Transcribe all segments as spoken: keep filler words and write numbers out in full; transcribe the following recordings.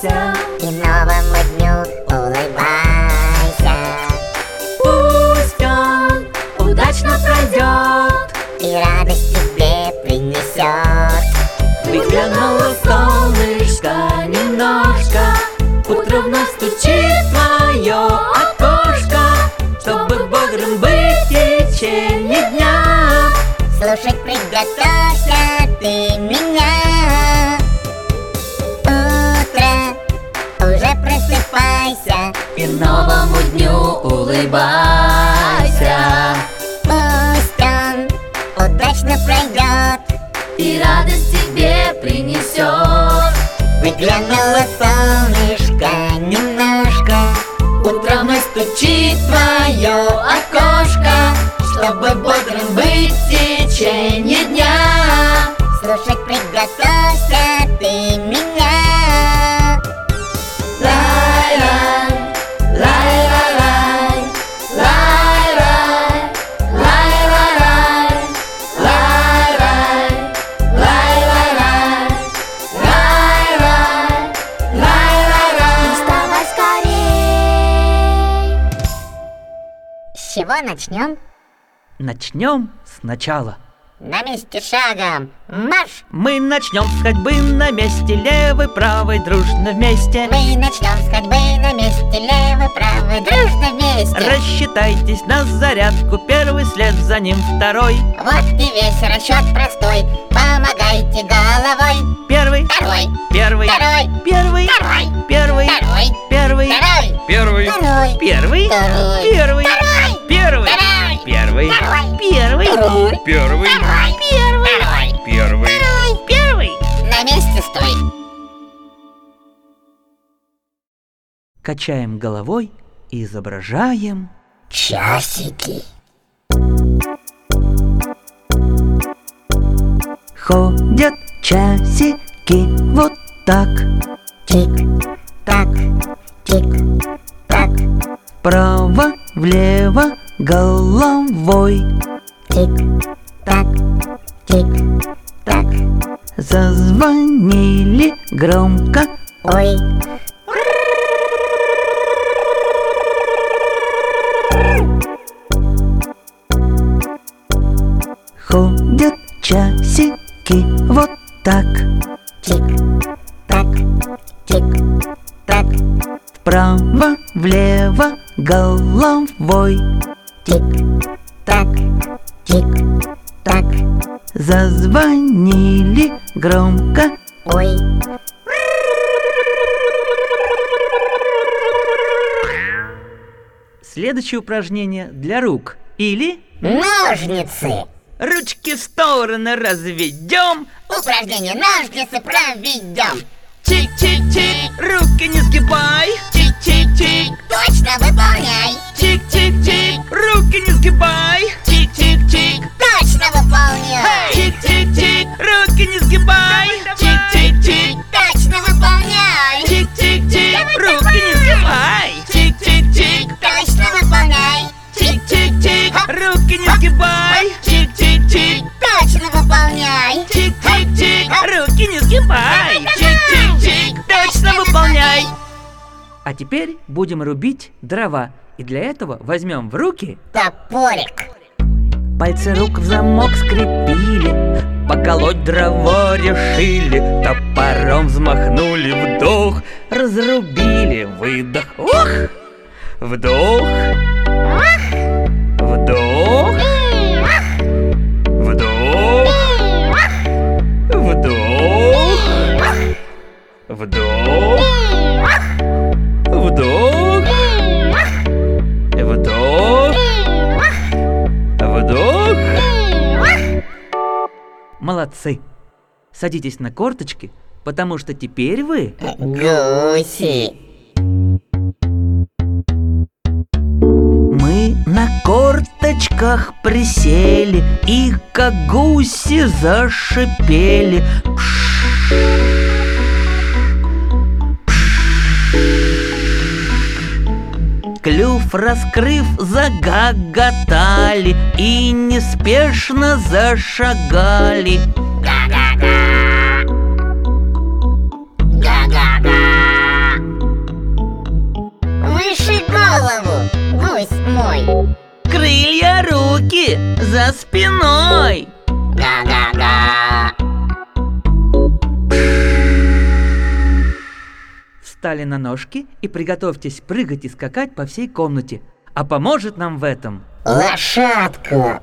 просыпайся, и новому дню улыбайся. пусть он удачно пройдет И радость тебе принесет. Выглянуло солнышко немножко, утро вновь стучит в твое окошко, чтобы бодрым быть в течение дня. Слушать приготовься ты меня. Утро, уже просыпайся, И новому дню улыбайся, пусть он удачно пройдет и радость тебе принесет. Выглянуло солнышко немножко, Утро вновь стучит в твое окошко, чтобы бодрым быть в течение дня. слушать приготовься ты меня. Лай-лай, лай-лай-лай, лай-лай, лай-лай-лай, лай-лай, лай-лай-лай, лай-лай, лай-лай-лай. Вставай скорей. С чего начнем? Начнем сначала. На месте шагом марш! Мы начнем с ходьбы на месте, левой, правой, дружно вместе. Мы начнем с ходьбы на месте, левый, правый, дружно вместе. Рассчитайтесь на зарядку, первый след, за ним второй. Вот и весь расчет простой, помогайте головой. Первый, Второй, первый, второй, первый, второй, первый, второй, первый, второй, первый, второй, первый, второй, первый, второй, первый, второй, первый, второй, первый, второй, первый, второй, первый, второй, первый, второй. первый. На месте стой. Качаем головой и изображаем. Часики. Ходят часики вот так, Тик-так, тик-так, вправо, влево, головой. тик-так, тик-так. Зазвонили громко. Ой, Ходят часики вот так, тик-так, тик-так, вправо, влево, головой. тик-так, тик-так. Зазвонили громко. Ой, Следующее упражнение для рук. Или ножницы. ручки в стороны разведем. Упражнение ножницы проведем. Чик-чик-чик, руки не сгибай. Чик-чик-чик, Точно выполняй. чик-чик-чик, руки не сгибай. Чик-чик-чик, Точно выполняй. чик-чик-чик, руки не сгибай. Чик-чик-чик, Точно выполняй. чик-чик-чик, руки не сгибай. Чик-чик-чик, Точно выполняй. чик-чик-чик, руки не сгибай. Чик-чик-чик, Точно выполняй. чик-чик-чик, руки не сгибай. Чик-чик-чик, точно выполняй. А теперь будем рубить дрова. И для этого возьмем в руки Топорик. пальцы рук в замок скрепили, поколоть дрова решили, топором взмахнули, вдох, разрубили, выдох, ух! Вдох, вдох, вдох, вдох, вдох, вдох, вдох, вдох. Молодцы! Садитесь на корточки, потому что теперь вы Гуси. Мы на корточках присели и как гуси зашипели. Пш, клюв раскрыв, загоготали и неспешно зашагали. Га-га-га. Га-га-га. голову, гусь мой. Крылья, руки за спиной. Га-га-га. Встали на ножки и приготовьтесь прыгать и скакать по всей комнате. А поможет нам в этом Лошадка.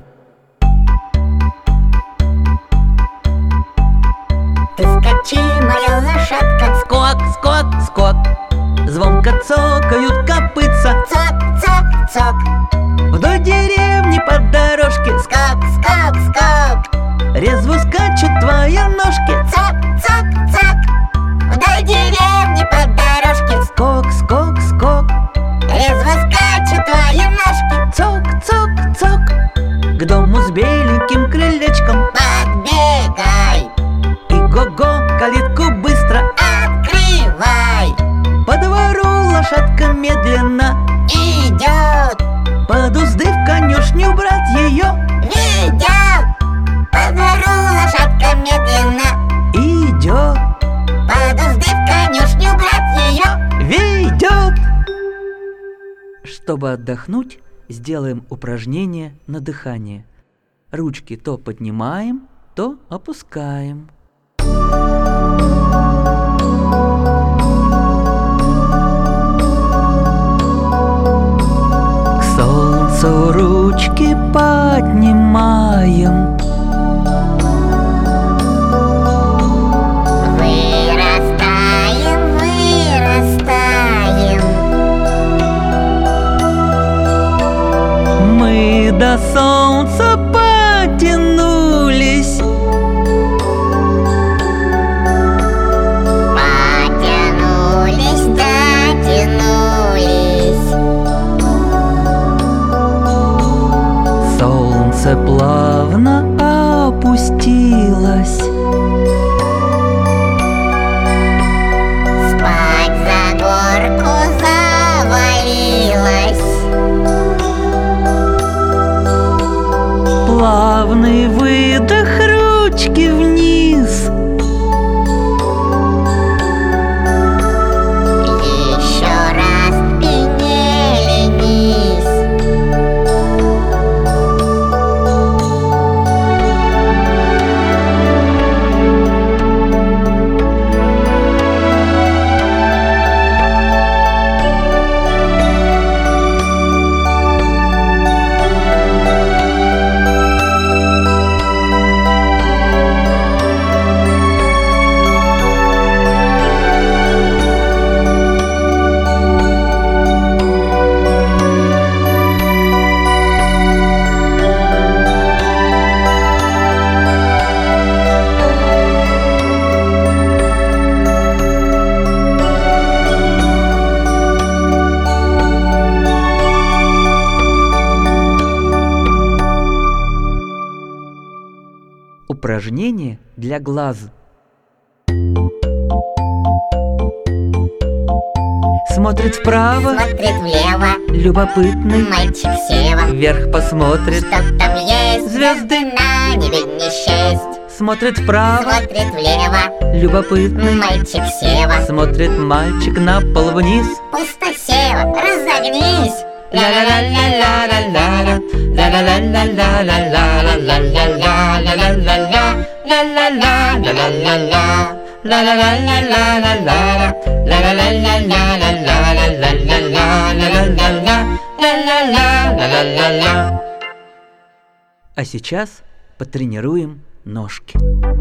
Ты скачи, моя лошадка. скок, скок, скок. Звонко цокают копытца. Цок, цок, цок. Вдоль деревни по дорожке Скок, скок, скок. резво скачут твои ножки. Цок, цок, цок. Вдоль деревни по дорожке Скок, скок, скок. резво скачут твои ножки. Цок, цок, цок. К дому с беленьким крылечком. Подбегай, И го-го, калитку быстро. открывай. По двору лошадка медленно Идет, под узды в конюшню брать ее видел. По двору лошадка медленно идет, под узды в конюшню брать ее. ведет. Чтобы отдохнуть, сделаем упражнение на дыхание. Ручки то поднимаем, то опускаем. К солнцу ручки поднимаем. Вырастаем, вырастаем. Мы до солнца потянулись. Потянулись, дотянулись. Солнце плавно опустилось. Спать за горку завалилась. Плавный выдох, ручки вниз. Еще раз и не ленись. Упражнение для глаз. Смотрит вправо, Смотрит влево, любопытный. мальчик Сева. Вверх посмотрит, Что там есть? Звезды. на небе не счесть. смотрит вправо, Смотрит влево, любопытный. мальчик Сева. Смотрит мальчик на пол вниз. Пусто, Сева, разогнись. Ла-ла-ла-ла-ла-ла-ла-ла, ла-ла-ла-ла-ла-ла-ла-ла-ла-ла-ла-ла-ла-ла, ла-ла-ла-ла-ла-ла-ла, ла-ла-ла-ла-ла-ла-ла, ла-ла-ла-ла-ла-ла-ла-ла-ла-ла-ла-ла-ла-ла-ла-ла. А сейчас потренируем ножки.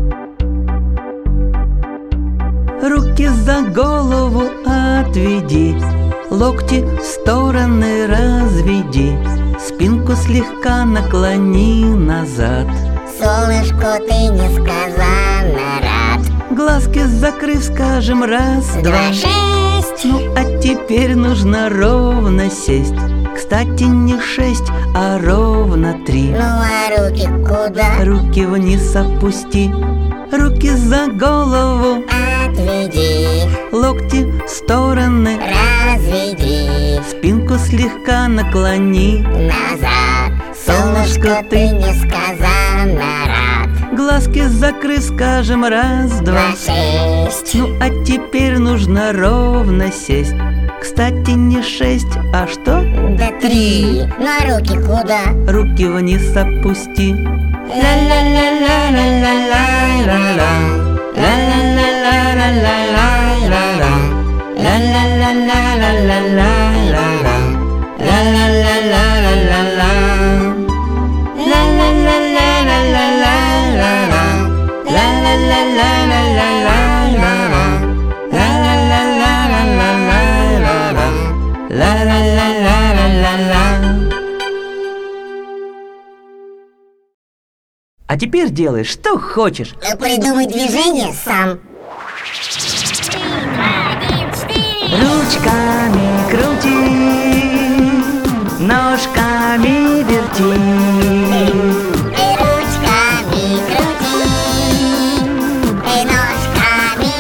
Руки за голову отведи, локти в стороны разведи, спинку слегка наклони назад. Солнышку ты несказанно рад. Глазки закрыв, скажем раз, два. Два, шесть. Ну а теперь нужно ровно сесть. Кстати, не шесть, а ровно три. Ну а руки куда? Руки вниз опусти, руки за голову, Отведи, локти в стороны, разведи. спинку слегка наклони. Назад, солнышку ты несказанно рад. Глазки закрыв, скажем раз, два. Два, шесть. Ну а теперь нужно ровно сесть. Кстати, не шесть, а что? Три. Ну а руки куда? Руки вниз опусти. Ла-ла-ла-ла-ла-ла-ла-ла. Ла-ла-ла-ла-ла-ла-ла-ла. Ла-ла-ла-ла-ла-ла-ла-ла. Ла-ла-ла-ла-ла-ла-ла. Ла-ла-ла-ла-ла-ла-ла-ла. Ла-ла-ла-ла-ла-ла-ла-ла. Ла-ла-ла-ла-ла-ла-ла-ла. Ла-ла-ла-ла-ла-ла. А теперь делай, что хочешь. Придумай движение сам. Ручками крути, ножками верти. И ручками крути, и ножками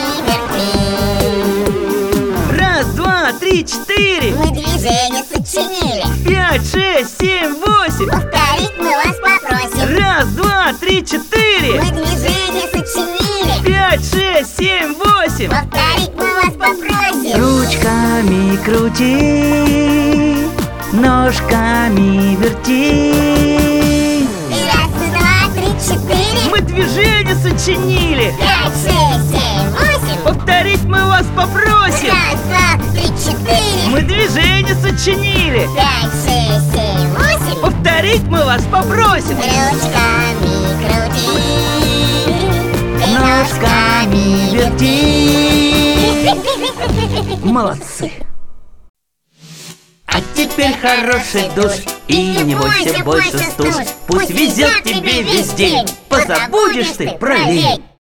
верти. Раз, два, три, четыре. Мы движение сочинили. Пять, шесть, семь, восемь. Повторить мы вас попросим. Раз, два, три, четыре. Мы движение сочинили. Пять, шесть, семь, восемь. Повторить мы вас попросим. Ручками крути, ножками верти. И раз, и два, три, четыре. Мы движение сочинили. Пять, шесть, семь, восемь. Повторить мы вас попросим. Раз, два, три, четыре. Мы движение сочинили. Пять, шесть, семь, восемь. Повторить мы вас попросим. Ручками крути, и Ножками верти. Молодцы. А теперь хороший душ. И не бойся больше стуж. Пусть везет тебе весь день. Позабудешь ты про лень.